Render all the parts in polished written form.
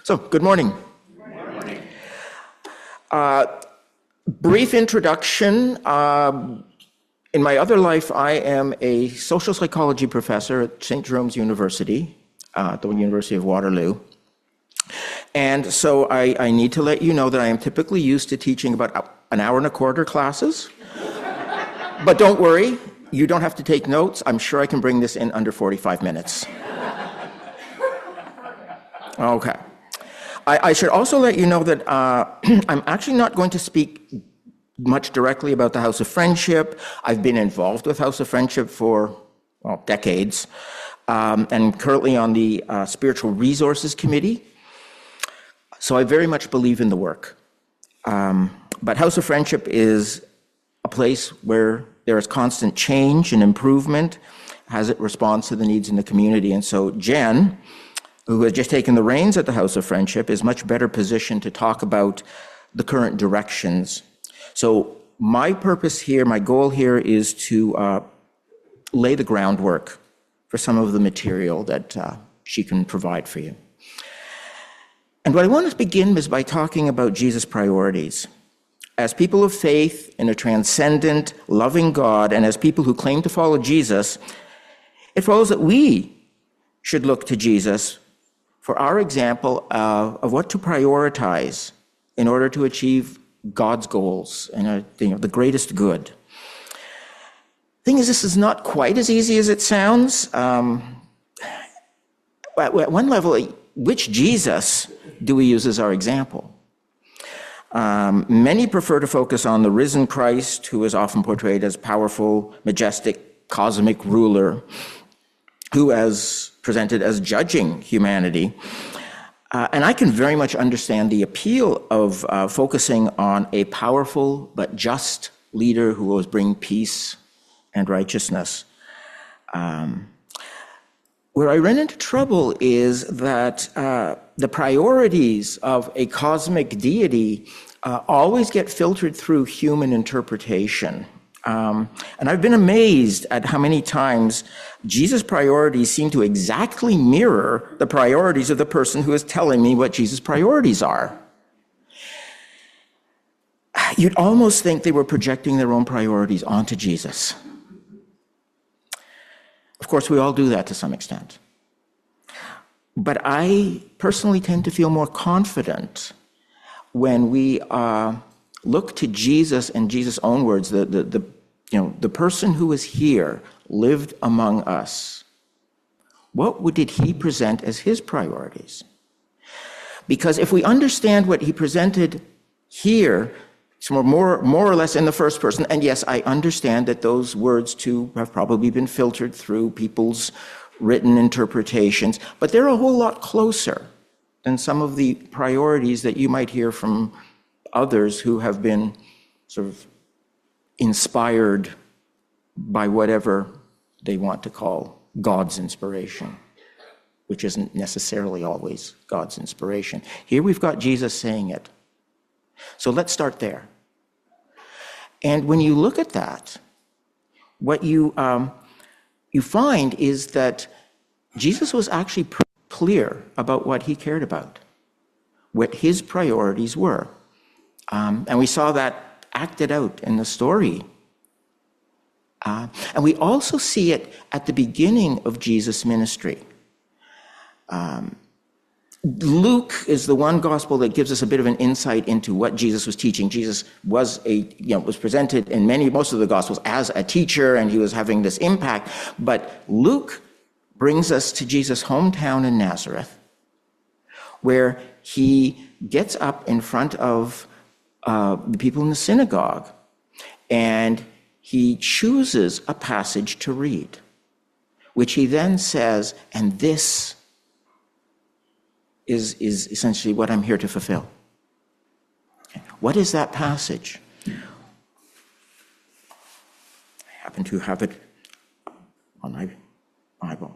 So, good morning. Brief introduction. In my other life, I am a social psychology professor at St. Jerome's University, the University of Waterloo. And so I need to let you know that I am typically used to teaching about an hour and a quarter classes. But don't worry, you don't have to take notes. I'm sure I can bring this in under 45 minutes. Okay. I should also let you know that I'm actually not going to speak much directly about the House of Friendship. I've been involved with House of Friendship for, decades, and currently on the Spiritual Resources Committee. So I very much believe in the work. But House of Friendship is a place where there is constant change and improvement as it responds to the needs in the community. And so Jen, who has just taken the reins at the House of Friendship, is much better positioned to talk about the current directions. So my purpose here, my goal here is to lay the groundwork for some of the material that she can provide for you. And what I want to begin is by talking about Jesus' priorities. As people of faith in a transcendent, loving God, and as people who claim to follow Jesus, it follows that we should look to Jesus for our example of what to prioritize in order to achieve God's goals and the greatest good. Thing is, this is not quite as easy as it sounds. At one level, which Jesus do we use as our example? Many prefer to focus on the risen Christ, who is often portrayed as powerful, majestic, cosmic ruler, who is presented as judging humanity. And I can very much understand the appeal of focusing on a powerful but just leader who will bring peace and righteousness. Where I run into trouble is that the priorities of a cosmic deity always get filtered through human interpretation. And I've been amazed at how many times Jesus' priorities seem to exactly mirror the priorities of the person who is telling me what Jesus' priorities are. You'd almost think they were projecting their own priorities onto Jesus. Of course, we all do that to some extent. But I personally tend to feel more confident when we look to Jesus and Jesus' own words, the person who is here, lived among us. What did he present as his priorities? Because if we understand what he presented here, so more or less in the first person, and yes, I understand that those words too have probably been filtered through people's written interpretations, but they're a whole lot closer than some of the priorities that you might hear from others who have been sort of inspired by whatever they want to call God's inspiration, which isn't necessarily always God's inspiration. Here we've got Jesus saying it. So let's start there. And when you look at that, what you find is that Jesus was actually pretty clear about what he cared about, what his priorities were. And we saw that acted out in the story. And we also see it at the beginning of Jesus' ministry. Luke is the one gospel that gives us a bit of an insight into what Jesus was teaching. Jesus was presented in most of the gospels as a teacher, and he was having this impact. But Luke brings us to Jesus' hometown in Nazareth, where he gets up in front of the people in the synagogue, and he chooses a passage to read, which he then says, and this is essentially what I'm here to fulfill. Okay. What is that passage? I happen to have it on my Bible.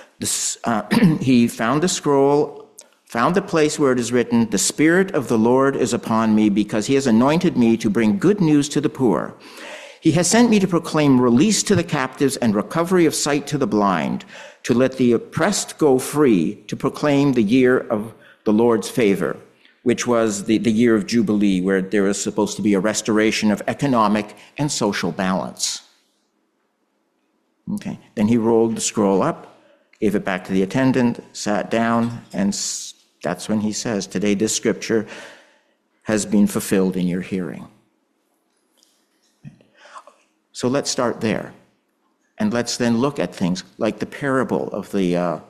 He found the scroll, found the place where it is written, "The Spirit of the Lord is upon me, because he has anointed me to bring good news to the poor. He has sent me to proclaim release to the captives and recovery of sight to the blind, to let the oppressed go free, to proclaim the year of the Lord's favor, which was the year of Jubilee, where there was supposed to be a restoration of economic and social balance. Okay. Then he rolled the scroll up, gave it back to the attendant, sat down, and that's when he says, "Today this scripture has been fulfilled in your hearing." So let's start there. And let's then look at things like the parable of the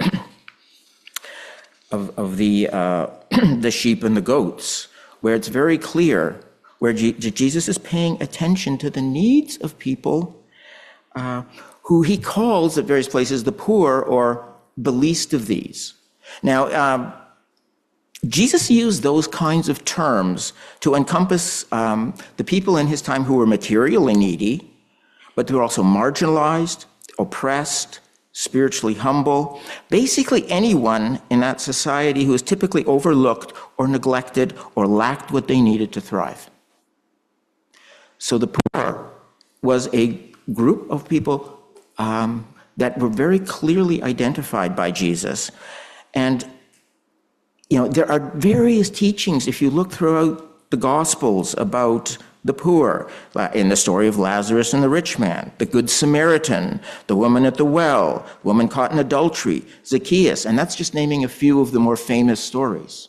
the sheep and the goats, where it's very clear where Jesus is paying attention to the needs of people who he calls at various places the poor or the least of these. Now, Jesus used those kinds of terms to encompass the people in his time who were materially needy, but who were also marginalized, oppressed, spiritually humble, basically anyone in that society who was typically overlooked or neglected or lacked what they needed to thrive. So the poor was a group of people that were very clearly identified by Jesus. And, there are various teachings, if you look throughout the Gospels, about the poor, in the story of Lazarus and the rich man, the Good Samaritan, the woman at the well, woman caught in adultery, Zacchaeus, and that's just naming a few of the more famous stories.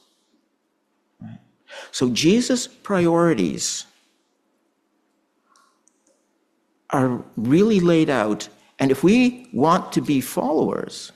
So Jesus' priorities are really laid out, and if we want to be followers,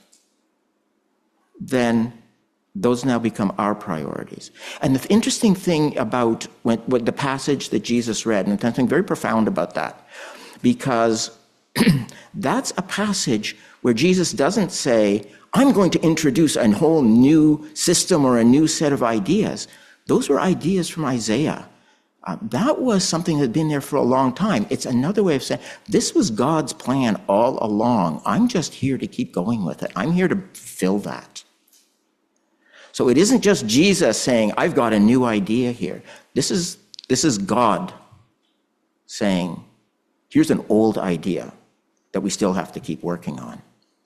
then those now become our priorities. And the interesting thing about what the passage that Jesus read, and something very profound about that, because that's a passage where Jesus doesn't say, "I'm going to introduce a whole new system or a new set of ideas." Those were ideas from Isaiah. That was something that had been there for a long time. It's another way of saying, this was God's plan all along. I'm just here to keep going with it. I'm here to fill that. So it isn't just Jesus saying, "I've got a new idea here." This is God saying, here's an old idea that we still have to keep working on.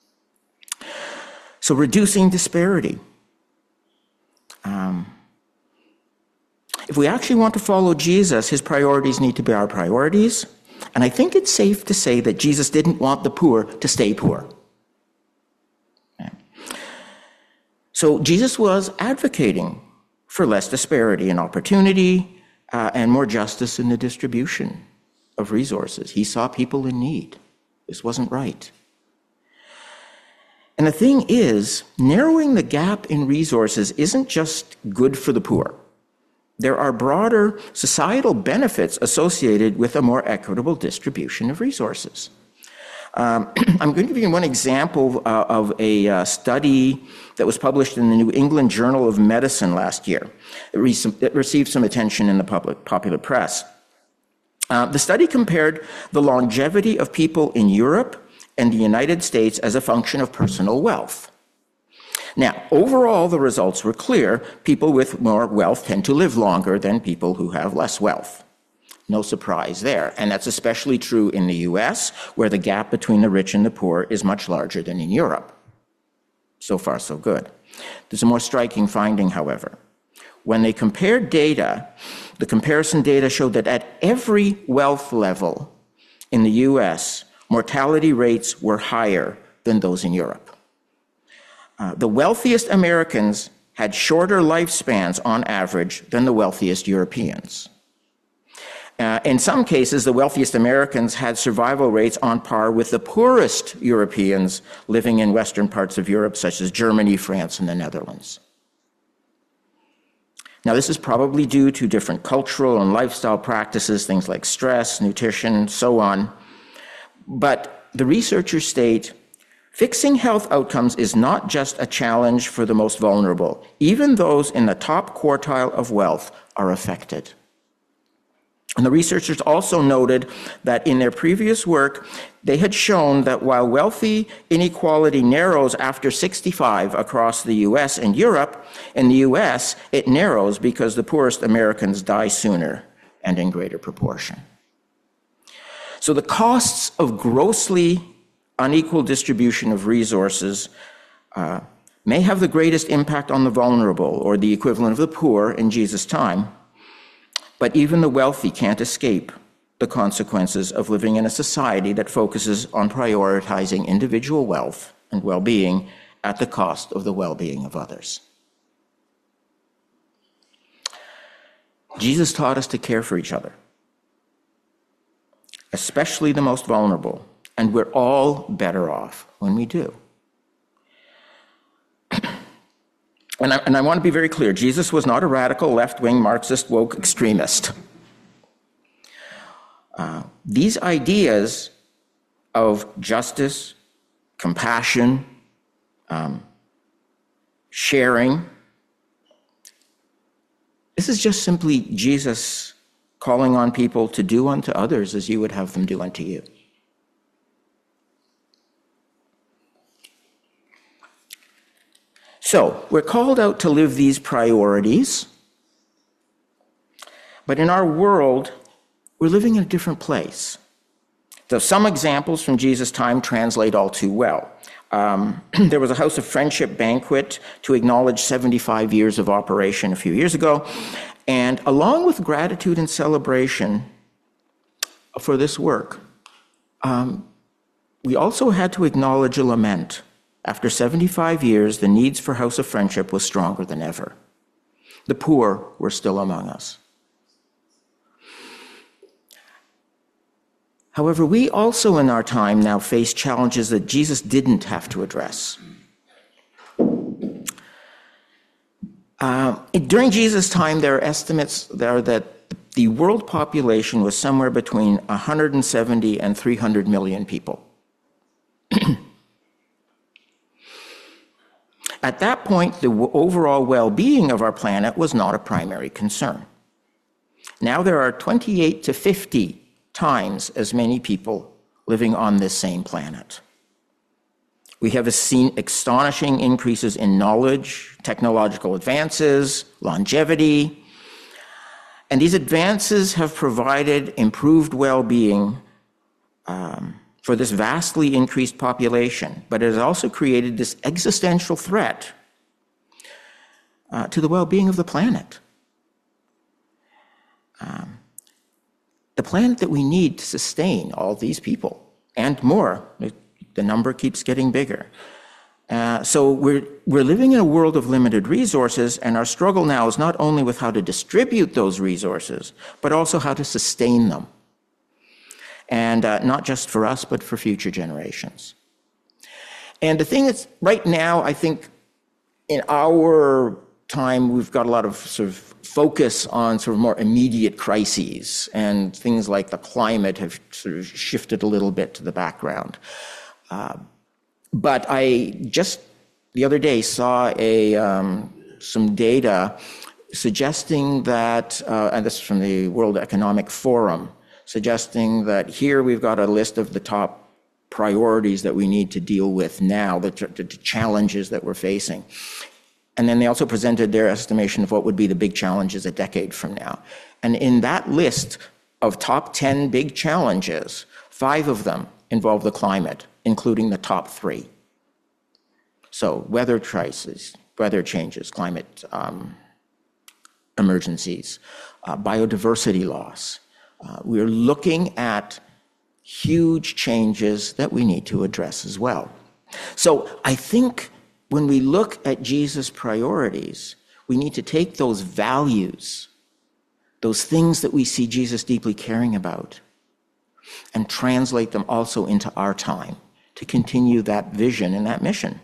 So reducing disparity. If we actually want to follow Jesus, his priorities need to be our priorities. And I think it's safe to say that Jesus didn't want the poor to stay poor. So Jesus was advocating for less disparity in opportunity and more justice in the distribution of resources. He saw people in need. This wasn't right. And the thing is, narrowing the gap in resources isn't just good for the poor. There are broader societal benefits associated with a more equitable distribution of resources. I'm going to give you one example of a study that was published in the New England Journal of Medicine last year. It received some attention in the popular press. The study compared the longevity of people in Europe and the United States as a function of personal wealth. Now, overall, the results were clear. People with more wealth tend to live longer than people who have less wealth. No surprise there. And that's especially true in the US, where the gap between the rich and the poor is much larger than in Europe. So far, so good. There's a more striking finding, however. When they compared data, the comparison data showed that at every wealth level in the US, mortality rates were higher than those in Europe. The wealthiest Americans had shorter lifespans on average than the wealthiest Europeans. In some cases, the wealthiest Americans had survival rates on par with the poorest Europeans living in Western parts of Europe, such as Germany, France, and the Netherlands. Now, this is probably due to different cultural and lifestyle practices, things like stress, nutrition, so on. But the researchers state, fixing health outcomes is not just a challenge for the most vulnerable. Even those in the top quartile of wealth are affected. And the researchers also noted that in their previous work, they had shown that while wealthy inequality narrows after 65 across the US and Europe, in the US, it narrows because the poorest Americans die sooner and in greater proportion. So the costs of grossly unequal distribution of resources may have the greatest impact on the vulnerable, or the equivalent of the poor in Jesus' time, but even the wealthy can't escape the consequences of living in a society that focuses on prioritizing individual wealth and well-being at the cost of the well-being of others. Jesus taught us to care for each other, especially the most vulnerable, and we're all better off when we do. And I want to be very clear, Jesus was not a radical left-wing Marxist woke extremist. These ideas of justice, compassion, sharing, this is just simply Jesus calling on people to do unto others as you would have them do unto you. So, we're called out to live these priorities, but in our world, we're living in a different place. So some examples from Jesus' time translate all too well. There was a House of Friendship banquet to acknowledge 75 years of operation a few years ago, and along with gratitude and celebration for this work, we also had to acknowledge a lament. After 75 years, the needs for House of Friendship was stronger than ever. The poor were still among us. However, we also in our time now face challenges that Jesus didn't have to address. During Jesus' time, there are estimates there that the world population was somewhere between 170 and 300 million people. At that point, the overall well-being of our planet was not a primary concern. Now there are 28 to 50 times as many people living on this same planet. We have seen astonishing increases in knowledge, technological advances, longevity, and these advances have provided improved well-being for this vastly increased population, but it has also created this existential threat to the well-being of the planet. The planet that we need to sustain all these people and more. The number keeps getting bigger. So we're living in a world of limited resources, and our struggle now is not only with how to distribute those resources, but also how to sustain them. And not just for us, but for future generations. And the thing that's right now, I think in our time, we've got a lot of sort of focus on sort of more immediate crises, and things like the climate have sort of shifted a little bit to the background. But I just the other day saw some data suggesting that, and this is from the World Economic Forum, suggesting that here we've got a list of the top priorities that we need to deal with now, the challenges that we're facing. And then they also presented their estimation of what would be the big challenges a decade from now. And in that list of top 10 big challenges, 5 of them involve the climate, including the top 3. So weather crises, weather changes, climate emergencies, biodiversity loss. We're looking at huge changes that we need to address as well. So I think when we look at Jesus' priorities, we need to take those values, those things that we see Jesus deeply caring about, and translate them also into our time to continue that vision and that mission.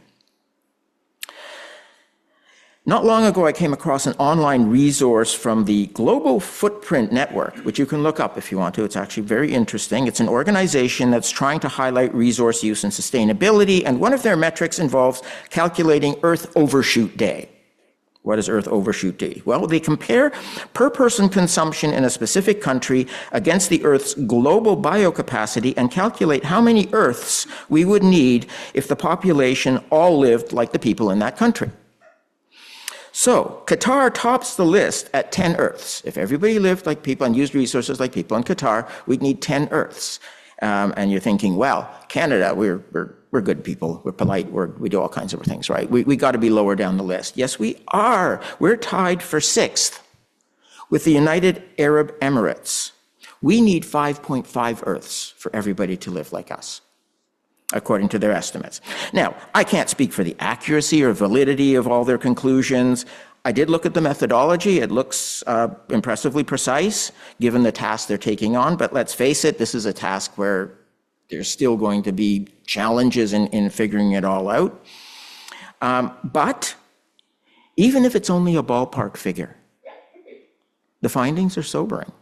Not long ago, I came across an online resource from the Global Footprint Network, which you can look up if you want to. It's actually very interesting. It's an organization that's trying to highlight resource use and sustainability, and one of their metrics involves calculating Earth Overshoot Day. What is Earth Overshoot Day? Well, they compare per-person consumption in a specific country against the Earth's global biocapacity and calculate how many Earths we would need if the population all lived like the people in that country. So, Qatar tops the list at 10 Earths. If everybody lived like people and used resources like people in Qatar, we'd need 10 Earths. And you're thinking, well, Canada, we're good people, we're polite, we do all kinds of things, right? We got to be lower down the list. Yes, we are. We're tied for 6th with the United Arab Emirates. We need 5.5 Earths for everybody to live like us, according to their estimates. Now, I can't speak for the accuracy or validity of all their conclusions. I did look at the methodology. It looks impressively precise, given the task they're taking on. But let's face it, this is a task where there's still going to be challenges in figuring it all out. But even if it's only a ballpark figure, the findings are sobering.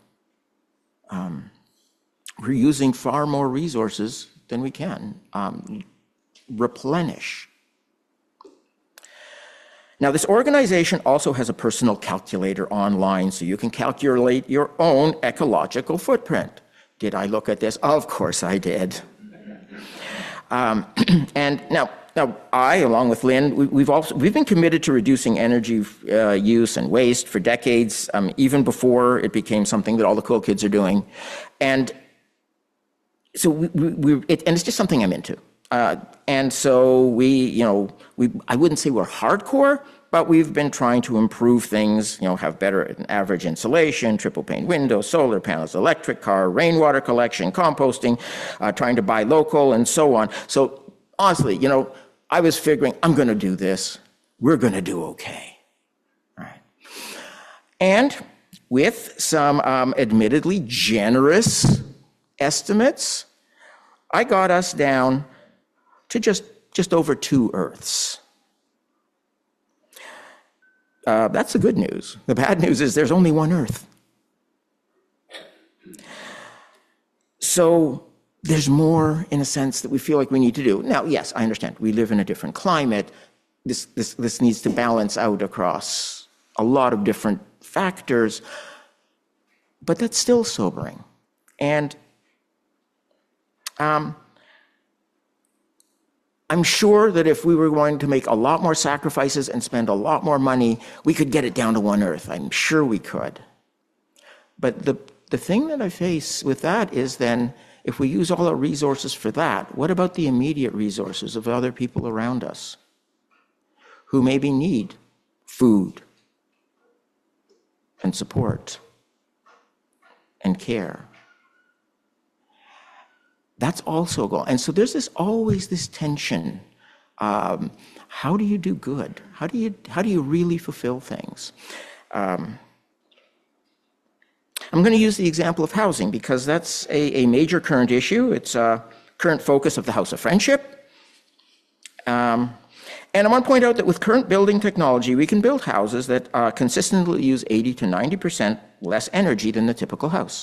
We're using far more resources than we can replenish. Now, this organization also has a personal calculator online, so you can calculate your own ecological footprint. Did I look at this? Of course I did. And now I, along with Lynn, we've been committed to reducing energy use and waste for decades, even before it became something that all the cool kids are doing. And so and it's just something I'm into. And so I wouldn't say we're hardcore, but we've been trying to improve things, have better average insulation, triple pane windows, solar panels, electric car, rainwater collection, composting, trying to buy local, and so on. So honestly, I was figuring, I'm going to do this. We're going to do okay. All right. And with some admittedly generous estimates, I got us down to just over 2 Earths. That's the good news. The bad news is there's only 1 Earth. So there's more, in a sense, that we feel like we need to do. Now, yes, I understand. We live in a different climate. This needs to balance out across a lot of different factors, but that's still sobering. And I'm sure that if we were going to make a lot more sacrifices and spend a lot more money, we could get it down to 1 Earth. I'm sure we could. But the thing that I face with that is then, if we use all our resources for that, what about the immediate resources of other people around us who maybe need food and support and care? That's also a goal. And so there's always this tension. How do you do good? How do you really fulfill things? I'm going to use the example of housing because that's a major current issue. It's a current focus of the House of Friendship. And I want to point out that with current building technology, we can build houses that consistently use 80 to 90% less energy than the typical house.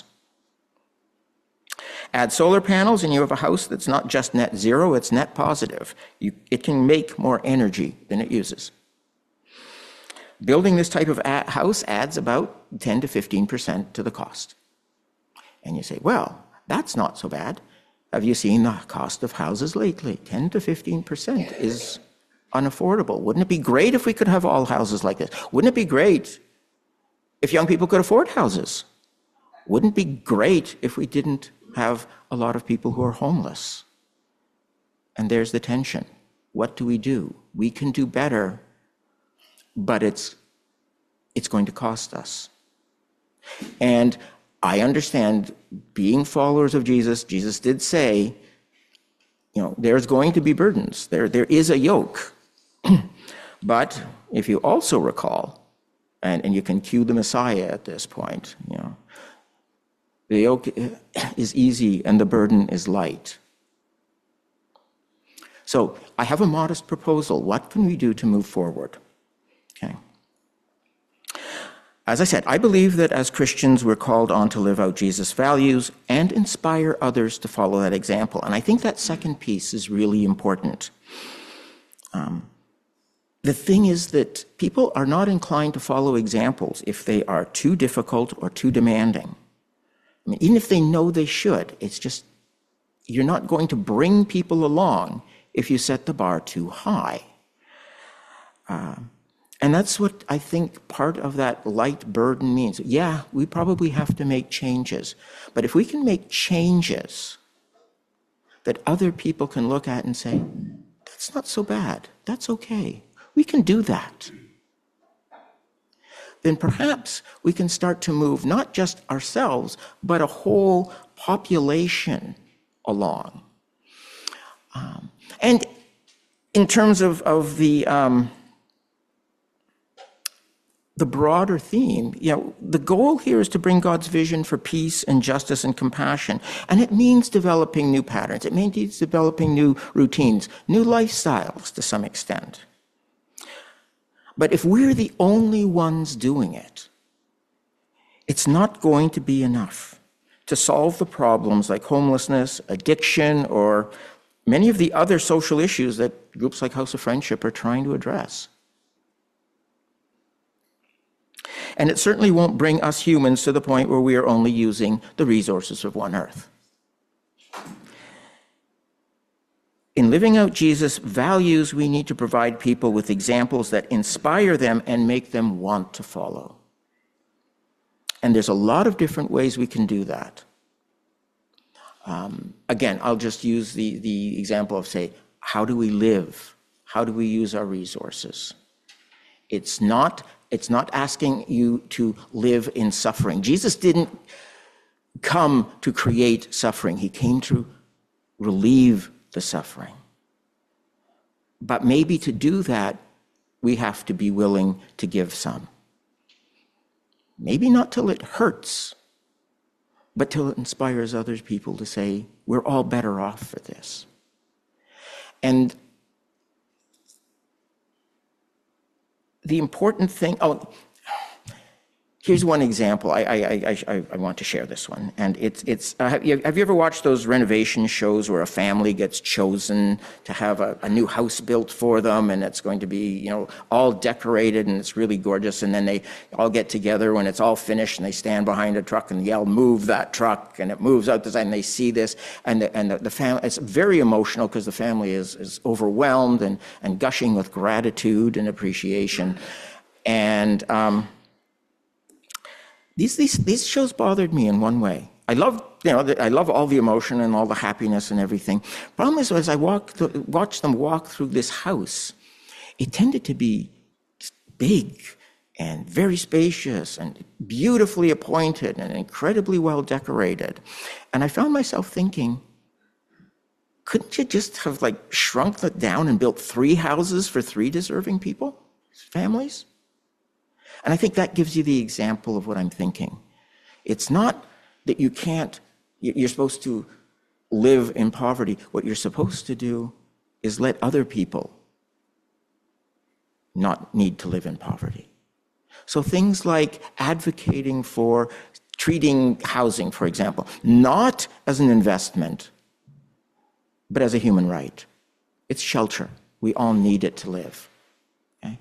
Add solar panels and you have a house that's not just net zero, it's net positive. It can make more energy than it uses. Building this type of house adds about 10 to 15% to the cost. And you say, well, that's not so bad. Have you seen the cost of houses lately? 10 to 15% is unaffordable. Wouldn't it be great if we could have all houses like this? Wouldn't it be great if young people could afford houses? Wouldn't it be great if we didn't have a lot of people who are homeless? And there's the tension. What do? We can do better, but it's going to cost us. And I understand, being followers of Jesus, Jesus did say, there's going to be burdens. There is a yoke. But if you also recall, and you can cue the Messiah at this point, the yoke is easy and the burden is light. So I have a modest proposal. What can we do to move forward? Okay. As I said, I believe that as Christians, we're called on to live out Jesus' values and inspire others to follow that example. And I think that second piece is really important. The thing is that people are not inclined to follow examples if they are too difficult or too demanding. I mean, even if they know they should, it's just, you're not going to bring people along if you set the bar too high. And that's what I think part of that light burden means. Yeah, we probably have to make changes. But if we can make changes that other people can look at and say, that's not so bad, that's okay, we can do that, then perhaps we can start to move not just ourselves, but a whole population along. And in terms of the broader theme, the goal here is to bring God's vision for peace and justice and compassion. And it means developing new patterns. It means developing new routines, new lifestyles to some extent. But if we're the only ones doing it, it's not going to be enough to solve the problems like homelessness, addiction, or many of the other social issues that groups like House of Friendship are trying to address. And it certainly won't bring us humans to the point where we are only using the resources of one earth. In living out Jesus' values, we need to provide people with examples that inspire them and make them want to follow. And there's a lot of different ways we can do that. Again, I'll just use the example of, say, how do we live? How do we use our resources? It's not asking you to live in suffering. Jesus didn't come to create suffering. He came to relieve the suffering. But maybe to do that, we have to be willing to give some. Maybe not till it hurts, but till it inspires other people to say, we're all better off for this. And the important thing, here's one example. I want to share this one. And have you ever watched those renovation shows where a family gets chosen to have a new house built for them, and it's going to be, all decorated and it's really gorgeous, and then they all get together when it's all finished and they stand behind a truck and yell, move that truck, and it moves out the side and they see this, and the family, it's very emotional because the family is overwhelmed and gushing with gratitude and appreciation. And these shows bothered me in one way. I love all the emotion and all the happiness and everything. Problem is, as I watched them walk through this house, it tended to be big and very spacious and beautifully appointed and incredibly well decorated. And I found myself thinking, couldn't you just have shrunk that down and built 3 houses for 3 deserving people, families? And I think that gives you the example of what I'm thinking. It's not that you're supposed to live in poverty. What you're supposed to do is let other people not need to live in poverty. So things like advocating for treating housing, for example, not as an investment, but as a human right. It's shelter. We all need it to live. Okay?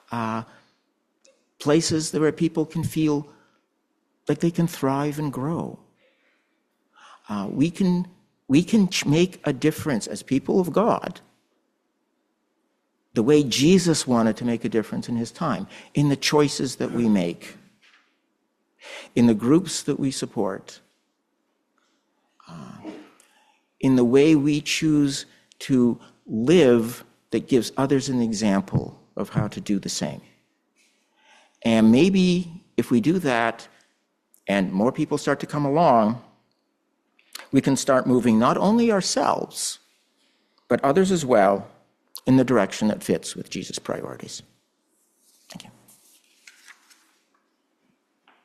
Places where people can feel like they can thrive and grow. We can make a difference as people of God the way Jesus wanted to make a difference in his time, in the choices that we make, in the groups that we support, in the way we choose to live that gives others an example of how to do the same. And maybe if we do that and more people start to come along, we can start moving not only ourselves, but others as well in the direction that fits with Jesus' priorities.